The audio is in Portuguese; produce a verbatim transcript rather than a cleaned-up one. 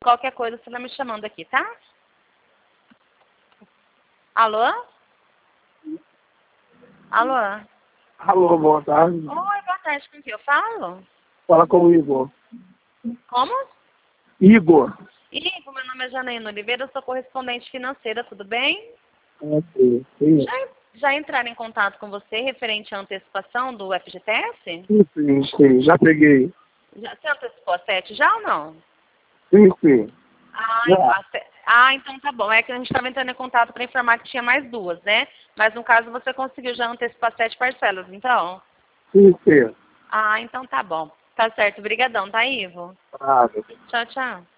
Qualquer coisa você vai me chamando aqui, tá? Alô? Alô? Alô, boa tarde. Oi, boa tarde. Com quem eu falo? Fala com o Igor. Como? Igor. Igor, meu nome é Janaína Oliveira, eu sou correspondente financeira, tudo bem? Ah, sim, sim. Já, já entraram em contato com você referente à antecipação do F G T S? Sim, sim, sim. Já peguei. Já, você antecipou a sete já ou não? Sim, sim. Ah, então, Já. a se- ah, então tá bom. É que a gente estava entrando em contato para informar que tinha mais duas, né? Mas no caso você conseguiu já antecipar sete parcelas, então? Sim, sim. Ah, então tá bom. Tá certo. Obrigadão, tá, Ivo? Ah, Tchau, tchau.